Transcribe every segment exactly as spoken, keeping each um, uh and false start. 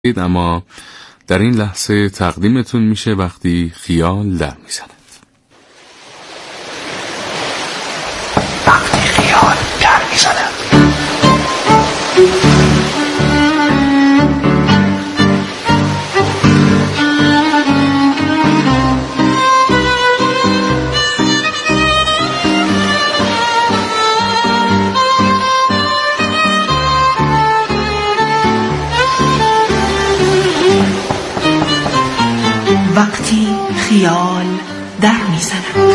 هستید، اما در این لحظه تقدیمتون میشه وقتی خیال در میزند. وقتی خیال در میزند. وقتی خیال در میزند.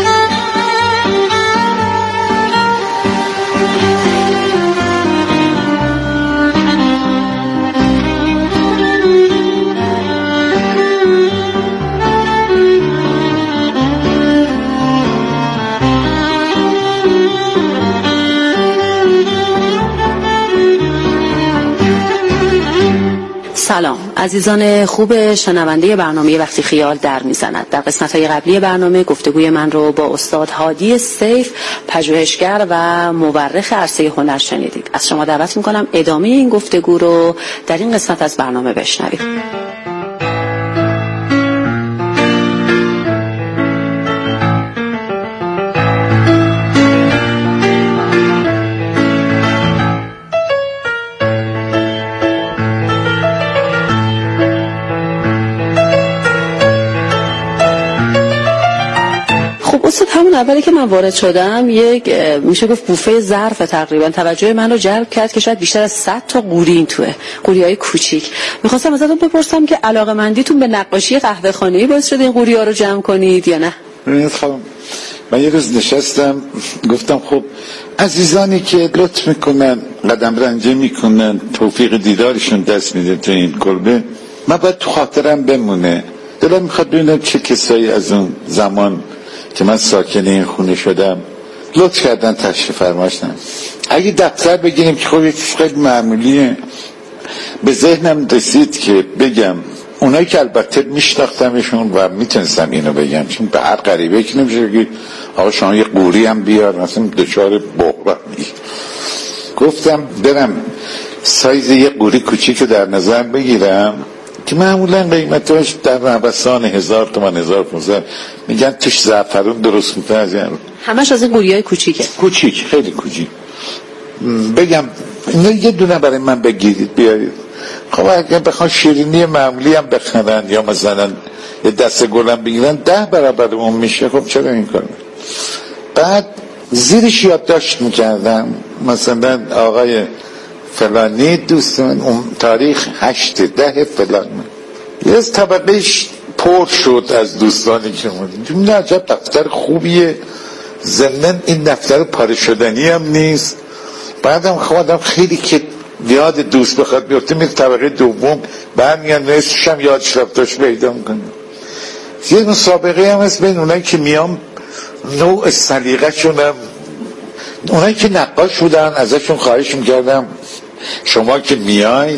سلام عزیزان خوب شنونده برنامه وقتی خیال در میزند. در قسمت‌های قبلی برنامه گفتگوی من رو با استاد هادی سیف، پژوهشگر و مورخ عرصه هنر شنیدید. از شما دعوت میکنم ادامه این گفتگو رو در این قسمت از برنامه بشنوید. همون اولی که من وارد شدم یک میشه گفت بوفه ظرف تقریبا توجه من رو جلب کرد که شاید بیشتر از صد تا قوری این توه، قوریای کوچیک. میخواستم ازتون بپرسم که علاقه‌مندیتون به نقاشی قهوه خانه‌ای باعث شده این قوری‌ها رو جمع کنید یا نه؟ ببینید خانم، من یه روز نشستم گفتم خب عزیزانی که لطف میکنن قدم رنجه میکنن توفیق دیدارشون دست میده تو این کلبه، من باید تو خاطرم بمونه. دلم میخواد ببینم چه کسایی از اون زمان که من ساکن این خونه شدم لطف کردن تشریف فرما شدن. اگه دفتر بگیریم که خب یک خیلی معمولیه، به ذهنم رسید که بگم اونایی که البته میشناختمشون و میتونستم اینو بگم، چون به هر غریبه که نمیشه بگید آقا شما یه قوری هم بیار مثلا دچار بحران می. گفتم برم سایز یه قوری کوچیک در نظر بگیرم که معمولا قیمتش در نوسان هزار تومان هزار پونصد، میگن توش زعفرون درست میکنه از این. همش از این قوریای کوچیکه؟ کوچیک، خیلی کوچیک. بگم اینو یه دونه برای من بگیرید بیارید. خب اگه بخوان شیرینی معمولی هم بخرن یا مثلا یه دسته گلم بگیرن ده برابر اون میشه. خب چرا این کار؟ بعد زیرش یادداشت میکردم مثلا آقای فلانی دوستان اون تاریخ هشت ده فلان، یه از طبقهش پر شد از دوستانی که بودیم. نه عجب دفتر خوبیه، ضمن این دفتر پاره شدنی هم نیست. بعدم خودم خیلی که یاد دوست بخواد بیفته میره طبقه دوم، بعد میان نصفش هم یادش رفتاش پیدا میکنه. یه مسابقه هم هست بین اونایی که میام نوع سلیقه شونم، اونایی که نقاش بودن ازشون خواهش میکردم شما که میاید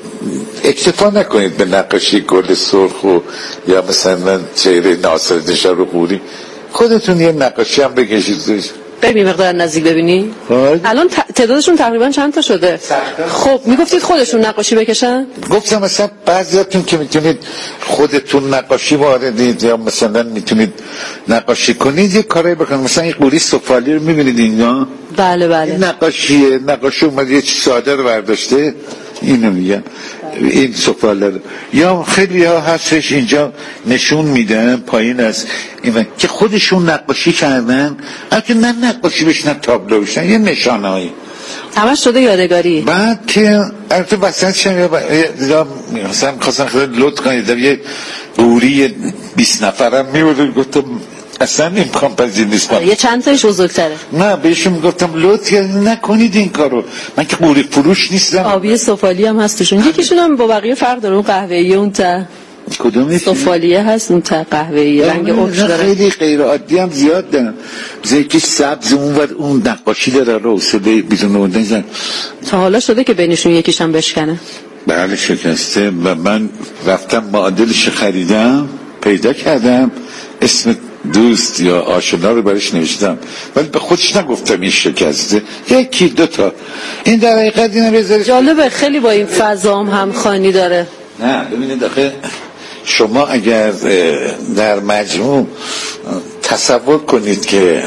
اکتفا نکنید به نقاشی گل سرخ و یا مثلا چهره ناصرالدین شاهرخ‌پوری، خودتون یه نقاشی هم بکشید. بریم مقدار نزدیک ببینی. الان تعدادشون تقریبا چند تا شده؟ خب میگفتید خودشون نقاشی بکشن؟ گفتم مثلا بعضیاتون که میتونید خودتون نقاشی واردید یا مثلا میتونید نقاشی کنید یه کاری بکنید. مثلا این قوری سفالی رو میبینید اینجا؟ بله بله. این نقاشیه، نقاشی اومد یه ساده رو برداشته، اینو میگم این سفاله رو. یا خیلی ها هستش اینجا نشون میدن پایین است این که خودشون نقاشی کردن، البته نه نقاشی بشن تابلو بشن، یه نشانه هایی همش شده یادگاری. بعد که البته وسط شم یا مثلا میخواستن خیلی لطف کنید یه قوری بیست نفرم میبودن، گفتم اصلا امکان پذیر نیست. یه چند تایش بزرگتره. نه بهشون میگفتم لطف نکنید این کارو، من که قوری فروش نیستم. آبی سفالی هم هستشون، یکیشون هم با بقیه فرق داره، اون قهوه‌ای اون تا کدومی سفالیه هست، اون تا قهوه‌ای رنگ اوش داره. خیلی غیر عادی هم زیاد دارن، زیرش سبز اون و اون نقاشی داره رو سده بیرون اومدن. تا حالا شده که بینشون یکیش هم بشکنه؟ بله شکسته و من رفتم معادلش خریدم پیدا کردم، اسم دوست یا آشنا رو برش نوشتم ولی به خودش نگفتم این شکسته، یکی دو تا. این در حقیقت اینو بذارید جالبه، خیلی با این فضا هم همخوانی داره. نه ببینید آخه شما اگر در مجموع تصور کنید که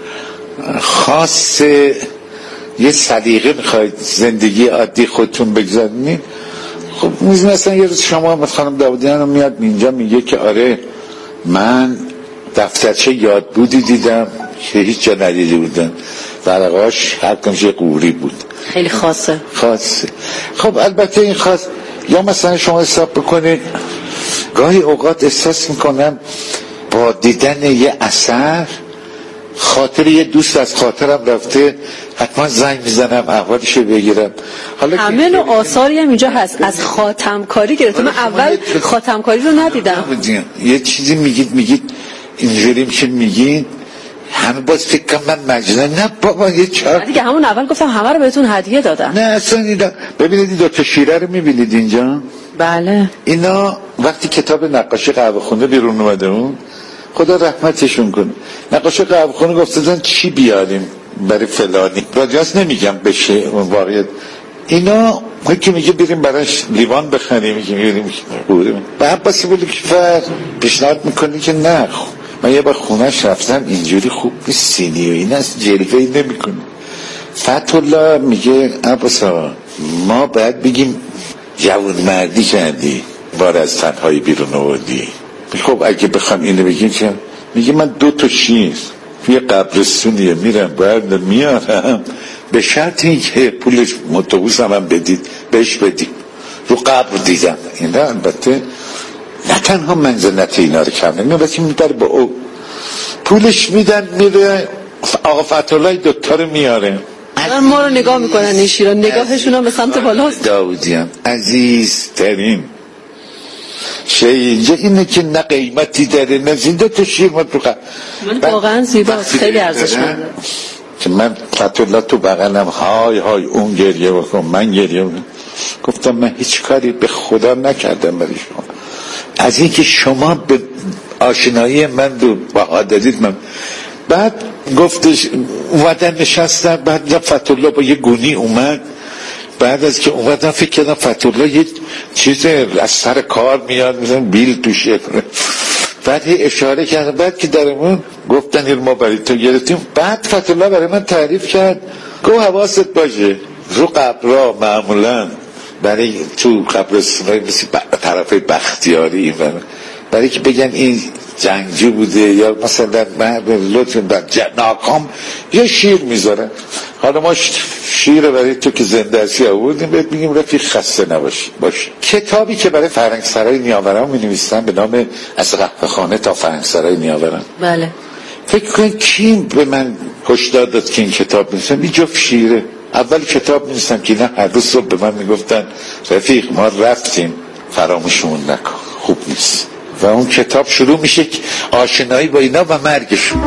خاص یه سلیقه میخواید زندگی عادی خودتون بگذارونید، خب مثلا یه روز شما خانم داودیان رو میاد اینجا میگه که آره من دفترچه یادبودی دیدم که هیچ جا ندیده بودم، ورقاش هر کنش یه قوری بود، خیلی خاصه خاصه. خب البته این خاص، یا مثلا شما حساب بکنید گاهی اوقات احساس میکنم با دیدن یه اثر خاطر یه دوست از خاطرم رفته، حتما زنگ میزنم احوالشو بگیرم. حالا همه نوع آثاری هم اینجا هست، از خاتمکاری گرفته. من اول خاتمکاری رو ندیدم. یه چیزی میگید میگید اینجوری میشه میگید همه باز فکر کنم من مجنون. نه بابا یه چهار دیگه همون اول گفتم همه رو بهتون هدیه دادم. نه اصلا اینا ببینید این دو تا شیره رو میبینید اینجا. بله اینا وقتی کتاب نقاشی قهوه خونه بیرون اومده اون، خدا رحمتشون کنه، نقاشی قهوه خونه گفتن چی بیاریم برای فلانی، راجعش نمیگم بشه واقعیت. اینا ما که میگه بریم براش لیوان بخریم، میگه بریم بریم بعد بسی بولی که فرد پیشنهاد میکنی که نه من یه بار خونهش رفتم اینجوری خوب نیست، سینی و این از جلوهی نمیکنه. فتح الله میگه عباسا ما باید بگیم جوان مردی کردی بار از تنهایی بیرون آوردی. خب اگه بخوام اینو بگیم که میگه من دو تا شیر توی قبرستونیه میرم برد میارم به شرط این که پولش اتوبوس هم, هم بدید بهش بدید. رو قبر دیدم این را البته نه تنها منزلت اینا رو کم نمیم بسیم میبره با او پولش میدن میره آقا فتحالله دوتا رو میاره. ما رو نگاه میکنن این شیران، نگاهشون هم به سمت بالاست. داودیان عزیز ترین شیء اینجا اینه که نه قیمتی داره نه زنده تو شیر ما تو قبر. من واقعا زیباست، خیلی ارزشمنده. که من فتحالله تو بغلم های های اون گریه بکن من گریه بکن، گفتم من هیچ کاری به خدا نکردم برای شما، از اینکه شما به آشنایی من رو بها دادید. من بعد گفتش اومدن نشستن، بعد فتحالله با یه گونی اومد، بعد از که اومدن فکر کردم فتحالله یه چیز از سر کار میاد مثلا بیل توشه، بعد هی اشاره کرد، بعد که درمون گفتن این ما برای تو گرفتیم. بعد فتحالله برای من تعریف کرد، گو حواست باشه رو قبرها معمولا برای تو قبرستونای مثل طرف بختیاری این برای که بگن این جنگجو بوده یا مثلا لطف بر ناکام یه شیر میذارن. حالا ما شیر برای تو که زنده هستی آوردیم بهت میگیم رفیق خسته نباشی باشه. کتابی که برای فرهنگسرای نیاوران می نویسن به نام از قهوه خانه تا فرهنگسرای نیاوران. بله فکر کنید کی به من هشدار داد که این کتاب می‌نویسم؟ این جفت شیره. اول کتاب می‌نویسم که نه هر روز صبح به من میگفتن رفیق ما رفتیم فراموشمون نکن خوب نیست. و اون کتاب شروع میشه آشنایی با اینا و مرگشون.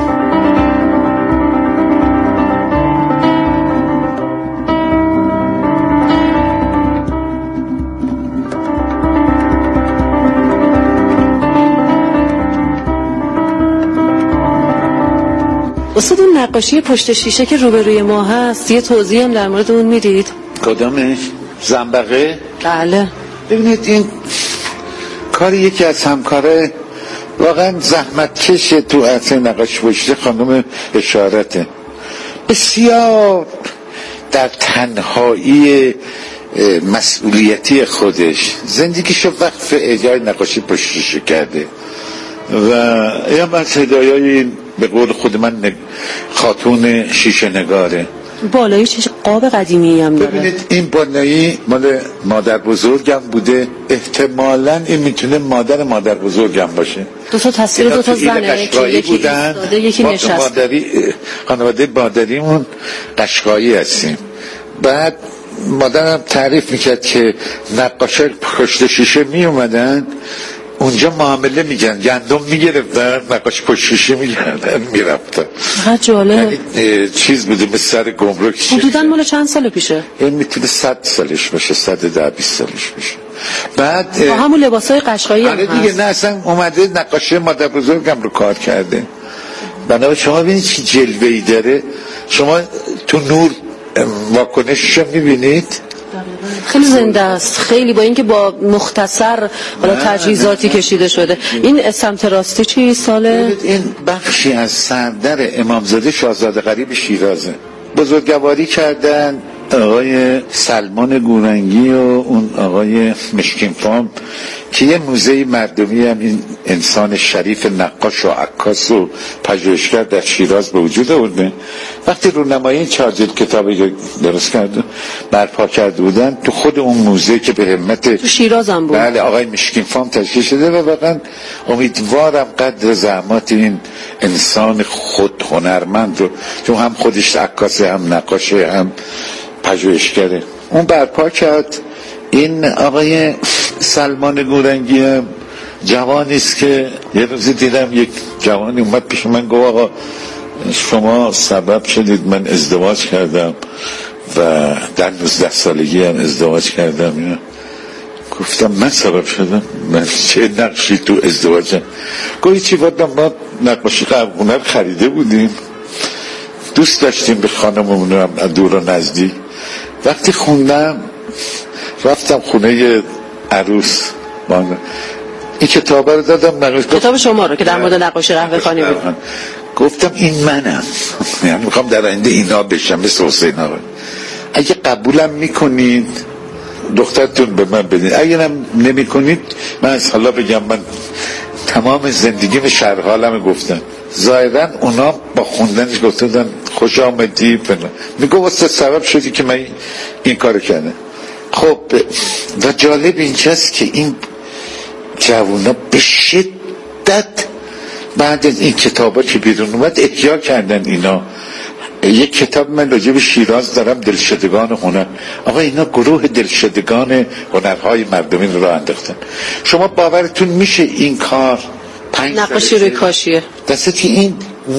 استاد اون نقاشی پشت شیشه که روبروی ما هست یه توضیح هم در مورد اون میدید؟ کدامش؟ زنبقه؟ بله. ببینید این کاری یکی از همکاره واقعا زحمت کشه تو اصل نقاشی پشت خانم اشارته، بسیار در تنهایی مسئولیتی خودش زندگیشو وقف اجرای نقاشی پشت شیشه کرده و یه از هدایای به قول خود من خاتون شیشه نگاره. بالایی چه قاب قدیمی هم داره. ببینید این بالایی مال مادر بزرگم بوده، احتمالاً این میتونه مادر مادر بزرگم باشه. دو تا تصویر دو تا زنه که یکی ایستاده یکی نشسته. مادری خانواده مادریمون قشقایی هستیم. بعد مادرم تعریف میکرد که نقاشا پشت شیشه می اومدن اونجا معامله میگن گندم میگرفتن نقاش پشت شیشه میگردن میرفتن. چقدر جالب. یعنی چیز بوده به سر گمرک. حدوداً مال چند سال پیشه؟ این میتونه صد سالش باشه، صد ده بیست سالش باشه. بعد با همون لباسای قشقایی هم هست. دیگه نه اصلا اومده نقاشی مادر بزرگم رو کار کرده. بنابراین شما ببینید چه جلوه‌ای داره. شما تو نور واکنشش رو میبینید؟ خیلی زنده است، خیلی، با اینکه با مختصر حالا تجهیزاتی کشیده شده. این سمت راستی چی ساله؟ این بخشی از سردر امامزاده شاهزاده غریب شیرازه. بزرگواری کردن آقای سلمان گورنگی و اون آقای مشکین فام که یه موزه مردمی هم این انسان شریف نقاش و عکاس و پژوهشگر در شیراز به وجود آورده. وقتی رونمایی این چهار جلد کتابی درست کرده برپا کرده بودن تو خود اون موزه که به همت تو شیراز هم بود، بله، آقای مشکین فام تشکیل شده و واقعا امیدوارم قدر زحمات این انسان خود هنرمند رو، چون هم خودش عکاسه هم نقاشه هم پژوهشگره، اون برپا کرد. این آقای سلمان گورنگی هم جوانی است که یه روزی دیدم یک جوانی اومد پیش من گفت آقا شما سبب شدید من ازدواج کردم و در نوزده سالگی هم ازدواج کردم. گفتم من سبب شدم؟ من چه نقشی تو ازدواجم؟ گویی چی بودم، ما نقاشی هنر خریده بودیم، دوست داشتیم به خانممون هم دور و نزدیک. وقتی خوندم رفتم خونه عروس بانه. این کتاب رو دادم نقاش، کتاب شما رو که در مورد نقاشی قهوه خانی بود. گفتم این منم، یعنی میخوام در آینده اینا بشم مثل حسین آقا. اگه قبولم میکنید دخترتون به من بدین، اگه هم نمی کنید من از حالا بگم من تمام زندگیم شرح حالم گفتم. ظاهرا اونا با خوندنش گفتن خوش آمدی فلان، میگو واسه سبب شدی که من این کارو کردم. خب و جالب اینجاست که این جوونا به شدت بعد از این کتابا که بیرون اومد احیا کردن اینا. یک کتاب من راجع به شیراز دارم، دلشدگان هنر. آقا اینا گروه دلشدگان هنرهای مردمی رو راه انداختن. شما باورتون میشه این کار نقاشی روی کاشیه دسته که این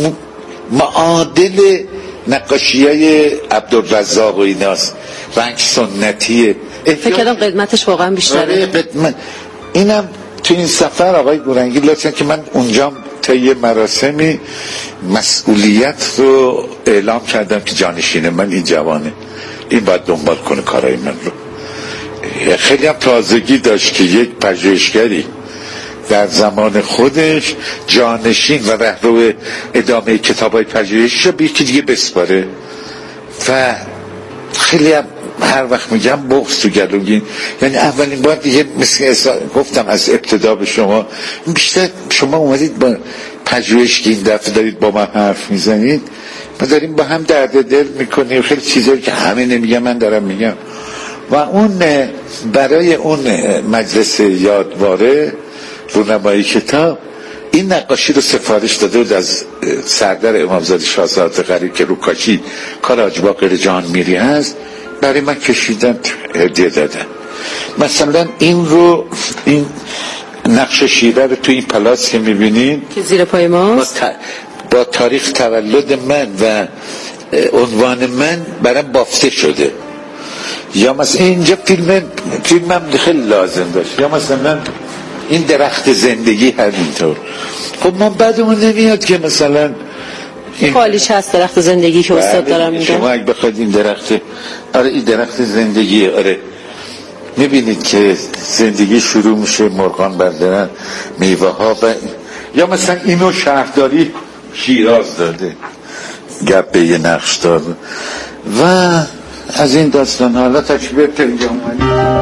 معادل نقاشی های عبدالرزاق و ایناست، رنگ سنتیه. فکر کردم قدمتش واقعا بیشتره. قدمت اینم تو این سفر آقای گورنگی لطفاً که من اونجا طی مراسمی مسئولیت رو اعلام کردم که جانشین من این جوانه، این باید دنبال کنه کارهای من رو. خیلی هم تازگی داشت که یک پژوهشگری در زمان خودش جانشین و رهرو ادامه کتابای پژوهشی به یکی دیگه بسپاره و خیلی هم هر وقت میگم بغض تو گلوگین، یعنی اولین بار دیگه مثل گفتم از ابتدا به شما، بیشتر شما اومدید با پژوهش که این دفعه دارید با من حرف میزنید، ما داریم با هم درد دل میکنیم، خیلی چیزایی که همه نمیگم من دارم میگم. و اون برای اون مجلس یادواره رونمایی کتاب این نقاشی رو سفارش داده بود از سردر امامزاده شاهزاده غریب که روکاشی کار حاج باقر جهان میری هست، برای من کشیدن هدیه دادن. مثلا این رو این نقش شیره رو تو این پلاس که میبینین که زیر پای ماست با, با تاریخ تولد من و عنوان من برام بافته شده. یا مثلا اینجا فیلم فیلمم خیلی لازم داشت، یا مثلا این درخت زندگی همینطور. خب من بعدمون نمیاد که مثلا این خالیش هست درخت زندگی که استاد دارم میگم. شما اگه بخواید این درخت، آره این درخت زندگی، آره میبینید که زندگی شروع میشه، مرغان بردارن میوه ها و یا مثلا اینو شهرداری شیراز داده، گپ یه نقش داده و از این داستان. حالا تشبیه تلگه اومدی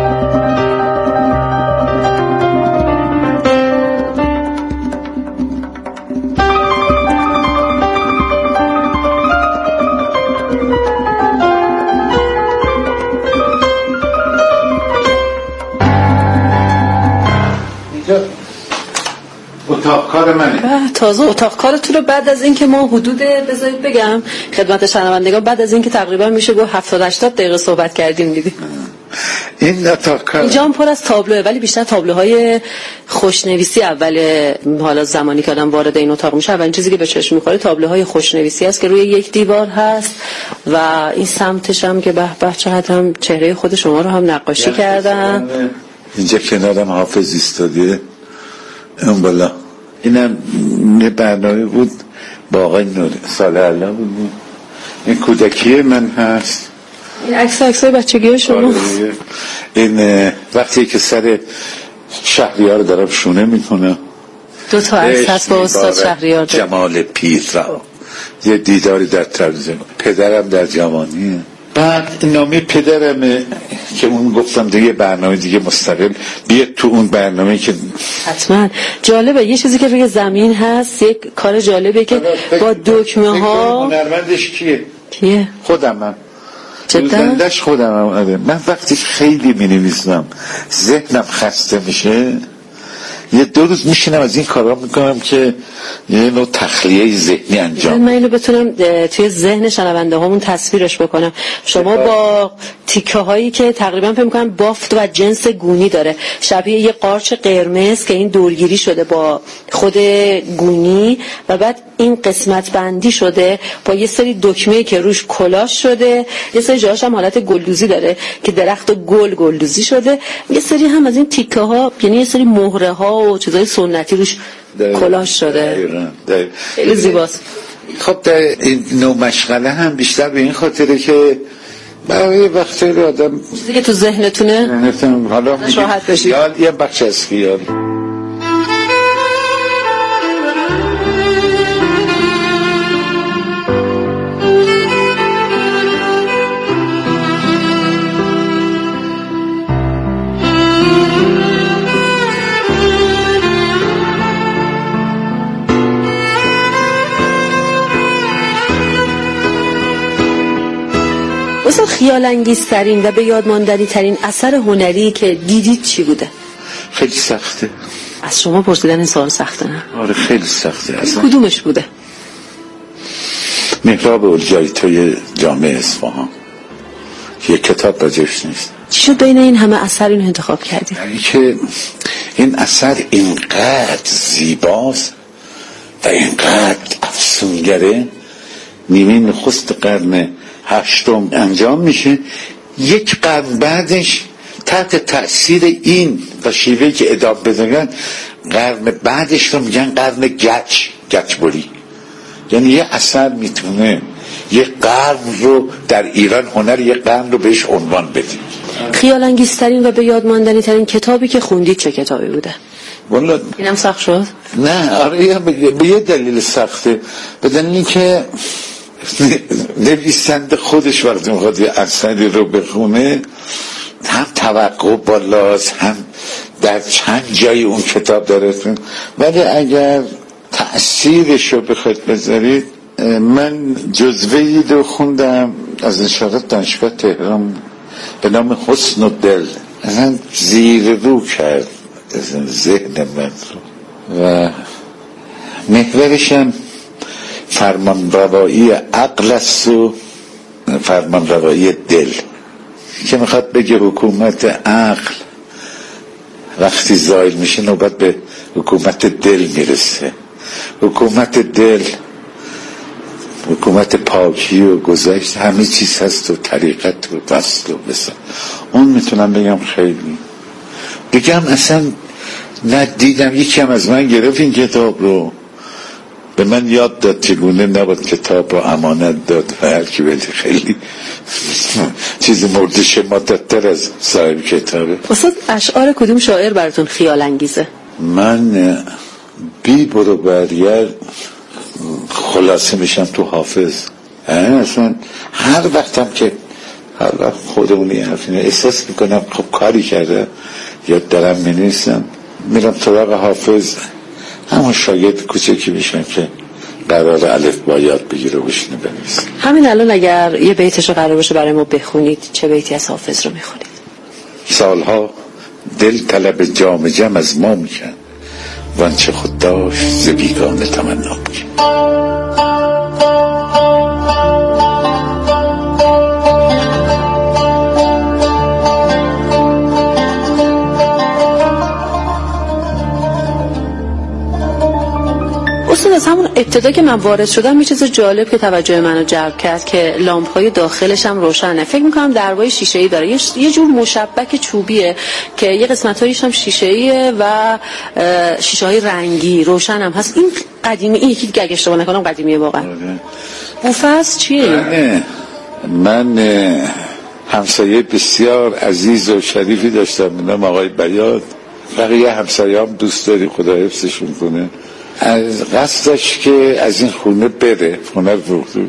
اتاق کار منه. تازه اتاق کارتون رو بعد از اینکه ما حدود بذارید بگم خدمت شنوندگان، بعد از اینکه تقریبا میشه گفت هفتاد هشتاد دقیقه صحبت کردیم دیدیم. این اتاق کار اینجا هم پر از تابلوه، ولی بیشتر تابلوهای خوشنویسی. اول حالا زمانی که آدم وارد این اتاق میشه اولین چیزی که به چشم میخوره تابلوهای خوشنویسی است که روی یک دیوار هست و این سمتش هم که به به چقدر هم چهره خود شما رو هم نقاشی کردن. اینجا کنارم حافظ ایستاده اون بالا. اینم یه برنامه بود با آقای نور سال الله بود. این کودکی من هست این عکس عکسای بچگی شما. این وقتی که سر شهریار دارم شونه میکنه، دو تا عکس هست با استاد شهریار. جمال پیرا، یه دیداری در تلویزیون، پدرم در جوانی. بعد نامی پدرمه که اون گفتم دیگه برنامه دیگه مستقل بیاد تو اون برنامه که حتما جالبه. یه چیزی که روی زمین هست، یک کار جالبه که با دکمه ها. هنرمندش کیه؟ کیه؟ خودمم. جدا؟ روزندش خودمم. من وقتی خیلی می نویسم ذهنم خسته میشه، یه دو روز میشینم از این کارا میکنم که یه نوع تخلیه ذهنی انجام. من اینو بتونم توی ذهن شنونده هامون تصویرش بکنم. شما با تیکه هایی که تقریبا فکر میکنم بافت و جنس گونی داره، شبیه یه قارچ قرمز که این دورگیری شده با خود گونی و بعد این قسمت بندی شده با یه سری دکمه‌ای که روش کلاش شده، یه سری جاهاش هم حالت گلدوزی داره که درخت گل گلدوزی شده، یه سری هم از این تیکه ها یعنی یه سری مهره ها و چیزای سنتی روش کلاش شده. خیلی زیباست. خب در این نوع مشغله هم بیشتر به این خاطره که برای وقتی رو آدم دیگه تو ذهنتونه حالا راحت بشی. یه بخش از خیال. خیال انگیزترین و به یاد ماندنی ترین اثر هنری که دیدید چی بوده؟ خیلی سخته. از شما پرسیدن این سوال سخته نه؟ آره خیلی سخته. اصلا کدومش بوده؟ محراب اولجایتای جامع اصفهان. یه کتاب راجعش نیست. چی شد بین این همه اثر اینو انتخاب کردید؟ یعنی که این اثر اینقدر زیباست و اینقدر افسونگره، نیمه نخست قرن هشتم انجام میشه، یک قرن بعدش تحت تأثیر این و شیوهی که ادامه بدن قرن بعدش رو میگن قرن گچ گچبری. یعنی یه اثر میتونه یه قرن رو در ایران، هنر یه قرن رو بهش عنوان بده. خیال انگیزترین و به یاد ماندنی ترین کتابی که خوندید چه کتابی بوده؟ والله اینم سخت شد؟ نه آره به یه دلیل سخته، به دلیلی که نویسنده خودش وقتی میخواد یه اثری رو بخونه هم توقع بالاست، هم در چند جای اون کتاب داره، ولی اگر تأثیرش رو بخواید بذارید، من جزوه‌ای رو خوندم از نشریات دانشگاه تهران به نام حسن و دل، اصلا زیر رو کرد ذهن من رو و محورشم فرمان روایی عقل است و فرمان روایی دل، که میخواد بگه حکومت عقل وقتی زایل میشه نوبت به حکومت دل میرسه. حکومت دل حکومت پاکی و گذشت همه چیز هست و طریقت و وصل و بسا. اون میتونم بگم خیلی بگم اصلا ندیدم. یکی هم از من گرفت این کتاب رو، به من یاد داد چگونه نباید کتاب رو امانت داد و هر کی بده. خیلی چیز مورد شماتتر از صاحب کتابه. استاد اشعار کدوم شاعر براتون خیال انگیزه؟ من بی برو برگرد خلاصه میشم تو حافظ. اصلا هر وقتم که حالا خودمونی حرفینه احساس میکنم خب کاری کرده یا دارم مینویسم، میرم طراق حافظ، همون شاگرد کوچکی میشم که قرار الف با یاد بگیره و بشینه بنویسه. همین الان اگر یه بیتشو قرار باشه برای ما بخونید، چه بیتی از حافظ رو میخونید؟ سالها دل طلب جام جم از ما میکن، وانچه خود داشت ز بیگانه تمنا میکن. از همون ابتدا که من وارد شدم یه چیز جالب که توجه منو جلب کرد که لامپ‌های داخلش هم روشنه. فکر می‌کنم دروای شیشه‌ای داره، یه جور مشبک چوبیه که یه قسمت‌هایش هم شیشه‌ایه و شیشه‌های رنگی روشن هم هست. این قدیمی، این یکی دیگه اشتباه نکنم قدیمیه واقعا. بوفس چیه؟ من, من همسایه بسیار عزیز و شریفی داشتم به نام آقای بیاد. بقیه همسایه هم دوست داری، خدا حفظشون کنه. از قصدش که از این خونه بره، خونه رو فروخته.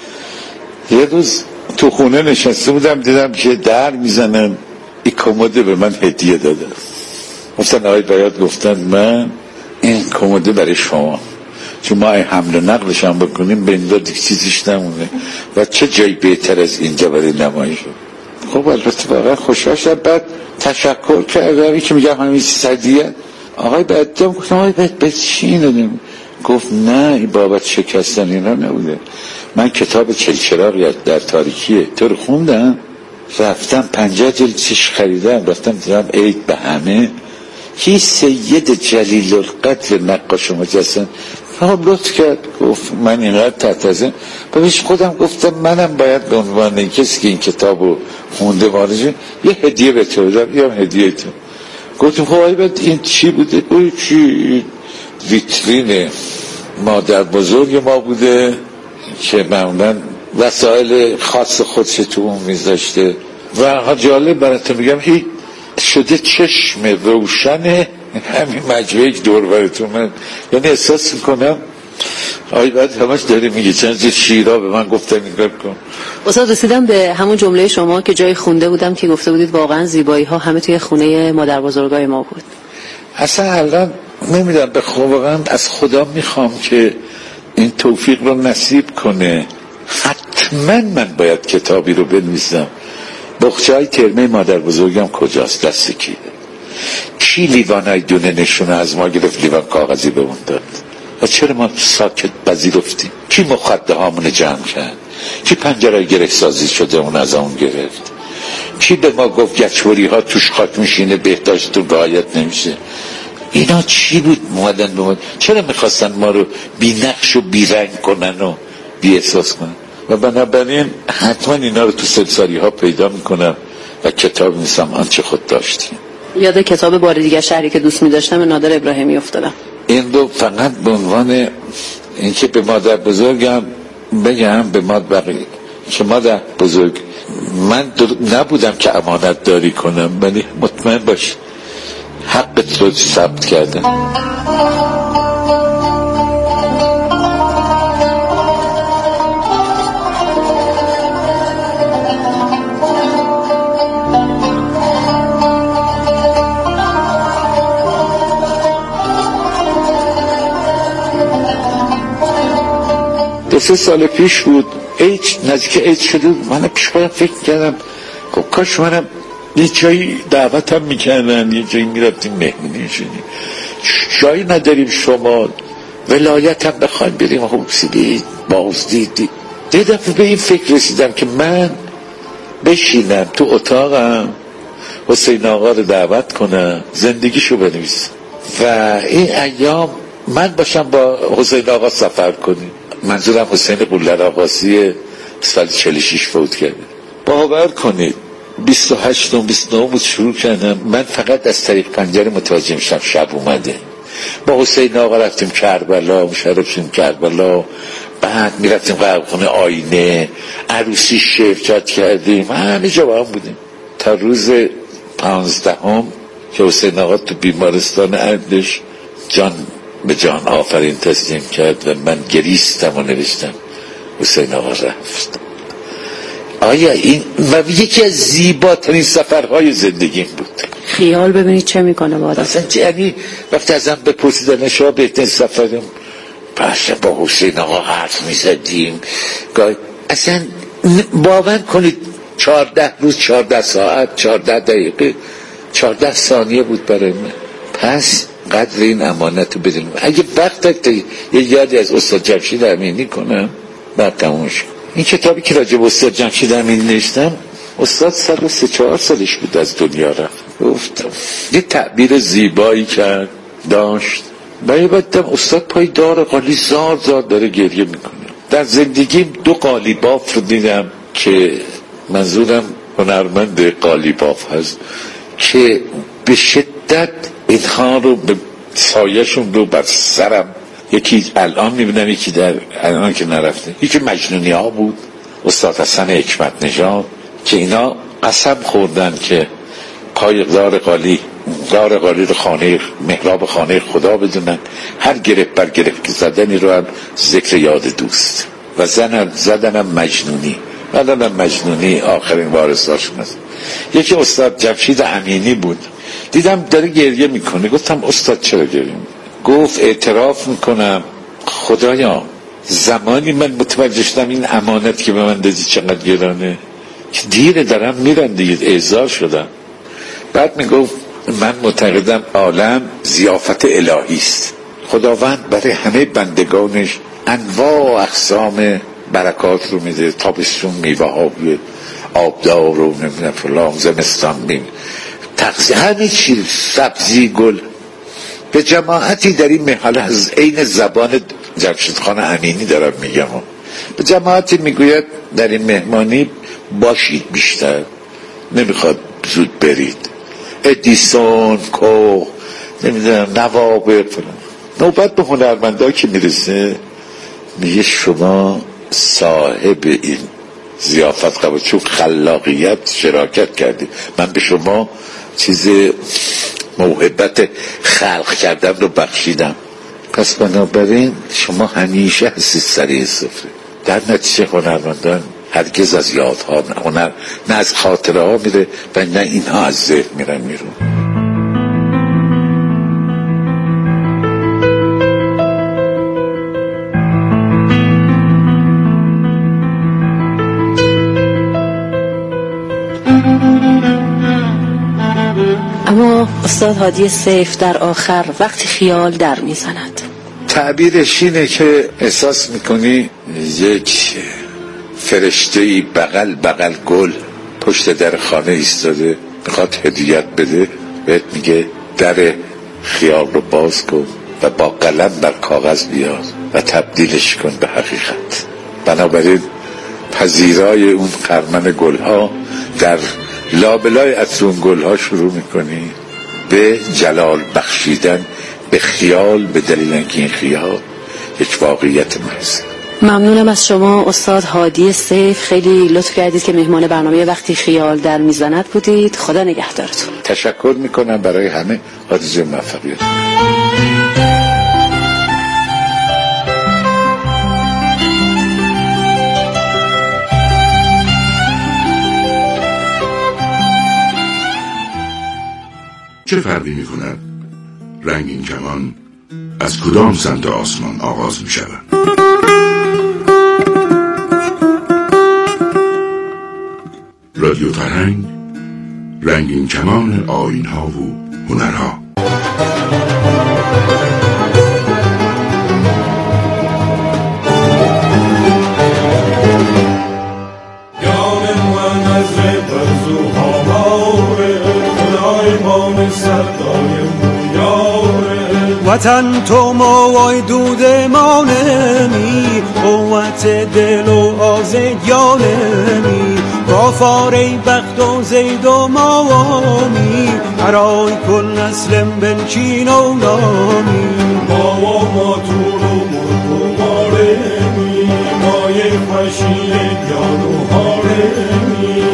یه روز تو خونه نشسته بودم، دیدم که در میزنن، این کموده به من هدیه دادن. گفتن آقای بیاد، گفتن من این کموده برای شما، چون ما حمل و نقلش هم بکنیم به این دو دیگه چیزیش نمونه و چه جایی بهتر از اینجا برای نمایش. خب البته واقعا خوشحال شدم. بعد تشکر کردم که میگم همین صدیه آقای بعدم گفتم آقای بعد به چی اینو؟ گفت نه این بابت شکستن اینا نبوده، من کتاب چلچراغ در تاریکیه تو رو خوندم، رفتم پنجاه جلد چش خریدم، رفتم دیدم عید به همه کی سید جلیل القدر نقاش مجسم فهم لطف کرد. گفت من اینقدر تحتزم بهش خودم گفتم منم باید به عنوان کسی که این کتاب رو خونده وارجه یه هدیه به تو بدم، یه هدیه تو. گفتم خب آئی بعد این چی بوده؟ گفت چی؟ ویترین مادر بزرگ ما بوده که معمولا وسایل خاص خودش تو اون میذاشته و جالب براتون میگم هی شده چشم روشن همین مجموعه دور براتون. من یعنی احساس میکنم آی بعد همش داره میگه چند شیرا به من گفتن این کار کن. استاد رسیدم به همون جمله شما که جای خونده بودم که گفته بودید واقعا زیبایی ها همه توی خونه مادر بزرگای ما بود. اصلا الان نمیدونم به واقعا از خدا میخوام که این توفیق رو نصیب کنه. حتما من باید کتابی رو بنویسم بخچه های ترمه مادر بزرگم کجاست، دست کیه، کی لیوان های دونه نشونه از ما گرفت لیوان کاغذی به اون داد و چرا ما ساکت پذیرفتیم، کی مخده هامون جمع کرد، کی پنجره گره سازی شده اون از اون گرفت، کی به ما گفت گچوری ها توش خاک میشینه بهداشتتون رعایت نمیشه. اینا چی بود موادن به ما؟ چرا میخواستن ما رو بی نقش و بی رنگ کنن و بی احساس کنن؟ و بنابراین حتما اینا رو تو سلساری ها پیدا میکنم و کتاب نیستم آنچه خود داشتیم. یاد کتاب بار دیگر شهری که دوست میداشتم نادر ابراهیمی افتادم. این رو فقط به عنوان اینکه به مادر بزرگم بگم، به مادر بقیه که مادر بزرگ من نبودم که امانت داری کنم، ولی مطمئن باش حقت رو ثبت کردم. دو سه سال پیش بود، عید نزدیک عید شده بود، من پیش خودم فکر کردم خب کاش منم یه جایی دعوتم میکردن، یه جایی میرفتیم مهمونی شدیم، جایی نداریم شما ولایت هم بخوایم بریم حوصیدید باز دیدید. یه دفعه به این فکر رسیدم که من بشینم تو اتاقم حسین آقا رو دعوت کنم زندگیشو بنویسم و این ایام من باشم با حسین آقا سفر کنیم. منظورم حسین قولر آقاسی سال چهل و شش فوت کرده. باور کنید بیست و هشت و بیست و نه بود شروع کردم، من فقط از طریق پنجره متوجه میشم شب اومده. با حسین آقا رفتیم کربلا، مشرف شدیم کربلا، بعد میرفتیم قهوه‌خونه آینه، عروسی شرکت کردیم، همه جا با هم بودیم تا روز پانزدهم که حسین آقا تو بیمارستان اردش جان به جان آفرین تسلیم کرد و من گریستم و نوشتم حسین آقا رفت. آیا این و یکی از زیباترین سفرهای زندگیم بود. خیال ببینید چه میکنه با آدم. اصلا یعنی وقتی ازم بپرسیدن شما بهترین سفرم پس با حسین آقا حرف میزدیم، اصلا باور کنید چهارده روز چهارده ساعت چهارده دقیقه چهارده ثانیه بود برای من. پس قدر این امانت رو بدونیم. اگه وقت یه یادی از استاد جمشید امینی کنم بعد تمومش. این کتابی که راجع به استاد جمشید امینی نوشتم، استاد صد و سه چهار سالش بود از دنیا رفت. گفتم یه تعبیر زیبایی کرد داشت و یه بعدم استاد پای دار قالی زار زار داره گریه میکنه. در زندگیم دو قالیباف رو دیدم که منظورم هنرمند قالیباف هست که به شدت اینها رو به سایه‌شون رو بر سرم، یکی الان میبینم یکی در الان که نرفته، یکی مجنونی ها بود استاد حسن حکمت نژاد که اینا قسم خوردن که پای دار قالی دار قالی رو خانه محراب خانه خدا بدونن، هر گرفت بر گرفت که زدنی رو هم ذکر یاد دوست و زنم زدنم مجنونی. الانم مجنونی آخرین وارثاشون است. یکی استاد جمشید امینی بود، دیدم داره گریه میکنه، گفتم استاد چرا گریه میکنه؟ گفت اعتراف میکنم خدایا زمانی من متوجه شدم این امانت که به من دادی چقدر گرانه که دیره دارم میرم دیگه، اعزار شدم. بعد میگفت من معتقدم عالم ضیافت الهی است، خداوند برای همه بندگانش انواع و اقسام برکات رو میده، تابستون میوه ها بیه، آبدار رو نمیدونم فلان، زمستان بین تغذیه همه چیز، سبزی گل. به جماعتی در این محل از عین زبان جمشید خان امینی دارم میگم، به جماعتی میگوید در این مهمانی باشید بیشتر، نمیخواد زود برید، ادیسون کوه نمیدونم نوابق فلان. نوبت به هنرمندا که میرسه میگه شما صاحب این ضیافت قبول، چون خلاقیت شراکت کردی، من به شما چیز موهبت خلق کردم رو بخشیدم، پس بنابراین شما همیشه هستید سریع صفره. در نتیجه هنرمندان هرگز از یادها هنر نه از خاطره ها میره و نه اینها از ذهن میرن میرون. اما استاد هادی سیف در آخر وقتی خیال در میزند، تعبیرش اینه که احساس میکنی یک فرشته‌ای بغل بغل گل پشت در خانه ایستاده میخواد هدیت بده، بهت میگه در خیال رو باز کن و با قلم بر کاغذ بیار و تبدیلش کن به حقیقت. بنابراین پذیرای اون خرمن گلها در لابلای اطرون گلها شروع میکنی به جلال بخشیدن به خیال، به دلیل اینکه این خیال یک واقعیت محض. ممنونم از شما استاد هادی سیف، خیلی لطف کردید که مهمان برنامه وقتی خیال در میزند بودید. خدا نگهدارتون. تشکر میکنم برای همه، آرزوی موفقیت. چه فرقی می کند رنگین کمان از کدام سمت آسمان آغاز می شود؟ رادیو فرهنگ، رنگین کمان آیین ها و هنرها. وطن تو موای دود مانمی، قوت دل و آزگیانمی، گافاره بخت و زید و مامی، برای کل نسلم بنچین و نامی. ما و ما طول و مرگ و مارمی، مای خوشی جان و هارمی.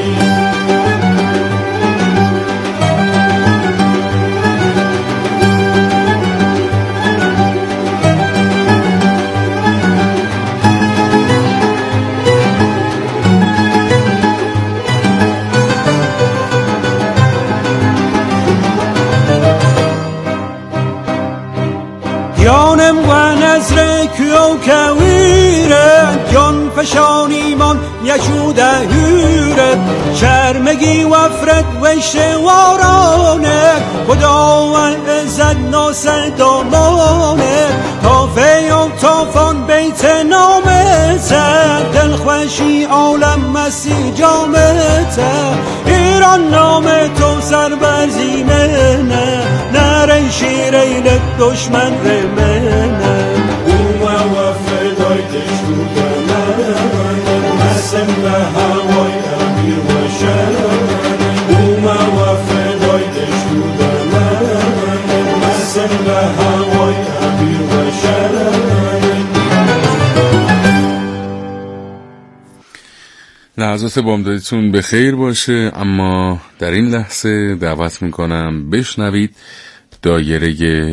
یانم و نظر کیو کویره، جان فشانیمان یشوده هیره، شرمگی و فرد و اشتوارانه، خدا و عزت ناسدامانه، تا فیام تافان بیت نامته، دلخوشی عالم مسی جامته، ایران نام تو سر بر زیمنه، نره شیره دشمن رمنه. اومه و فدای دشتوده من، مسم به هوای امیر و شرمنه. اومه و فدای دشتوده من، مسم به هوای امیر و شرمنه. لحظات بامدادیتون به خیر باشه، اما در این لحظه دعوت میکنم بشنوید دایره